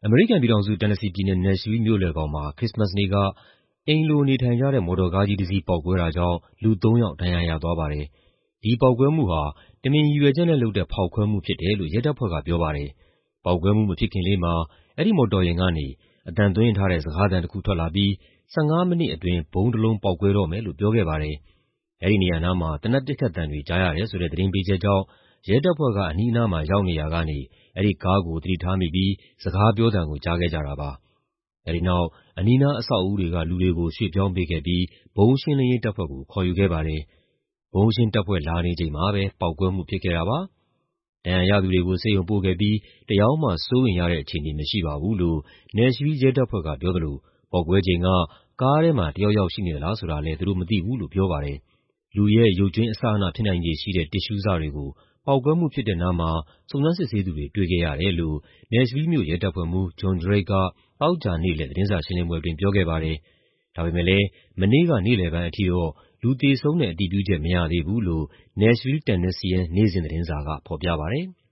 အမေရိကန်ပြည်ထောင်စု၊ တန်နက်ဆီပြည်နယ်၊ Nashville မြို့လယ်ခေါင်မှာ ခရစ္စမတ်နေ့က အိမ်လိုနေထိုင်ကြတဲ့ မော်တော်ကားကြီးတစ်စီး ပေါက်ကွဲတာကြောင့် လူ ၃ ယောက် ဒဏ်ရာရသွားပါတယ်။ ဒီပေါက်ကွဲမှုဟာ တမင်ရည်ရွယ်ချက်နဲ့လုပ်တဲ့ ဖောက်ခွဲမှုဖြစ်တယ်လို့ ရဲတပ်ဖွဲ့ကပြောပါတယ်။ ပေါက်ကွဲမှုမဖြစ်ခင်လေးမှာ အဲဒီမော်တော်ယာဉ်ကနေ အသံသွင်းထားတဲ့ စကားသံတစ်ခုထွက်လာပြီး ၁၅ မိနစ်အတွင်း ဗုံးတစ်လုံးပေါက်ကွဲတော့မယ်လို့ ပြောခဲ့ပါတယ်။ အဲဒီနေရာနားမှာ သေနတ်ပစ်ခတ်သံတွေ ကြားရတယ်ဆိုတဲ့ သတင်းပေးချက်ကြောင့် ရဲတပ်ဖွဲ့က အနီးအနားမှာ ရောက်နေရာကနေ အဲဒီကားကို သတိထားမိပြီး စကားပြောသံကို ကြားခဲ့ကြတာပါ။ အဲဒီနောက် အနီးနားအဆောက်အဦတွေက လူတွေကို ရွှေ့ပြောင်းပေးခဲ့ပြီး ဗုံးရှင်းလင်းရေးတပ်ဖွဲ့ကို ခေါ်ယူခဲ့ပါတယ်။ ဗုံးရှင်းတပ်ဖွဲ့လာနေချိန်မှာပဲ ပေါက်ကွဲမှုဖြစ်ခဲ့တာပါ။ ဒဏ်ရာရသူတွေကို ဆေးရုံပို့ခဲ့ပြီး တစ်ယောက်မှ စိုးရိမ်ရတဲ့အခြေအနေ မရှိပါဘူးလို့ Nashville ရဲတပ်ဖွဲ့ကပြောသလို ပေါက်ကွဲချိန်က ကားထဲမှာ တစ်ယောက်ယောက်ရှိနေသလားဆိုတာလည်း သူတို့မသိဘူးလို့ ပြောပါတယ်။ လူရဲ့ ရုပ်ကြွင်းအစအနဖြစ်နိုင်ခြေရှိတဲ့ တစ်ရှူးစတွေကို ပေါက်ကွဲမှုဖြစ်တဲ့နားမှာ စုံစမ်းစစ်ဆေးသူတွေ တွေ့ခဲ့ရတယ်လို့ Nashville မြို့ ရဲတပ်ဖွဲ့မှူး John Drake က သောကြာနေ့လယ် သတင်းစာရှင်းလင်းပွဲအတွင်း ပြောခဲ့ပါတယ်။ ဒါပေမဲ့လည်း မနေ့က နေ့လယ်ပိုင်းအထိတော့ လူသေဆုံးတဲ့ အတည်ပြုချက် မရသေးဘူးလို့ Nashville Tennessean နေ့စဉ်သတင်းစာက ဖော်ပြပါတယ်။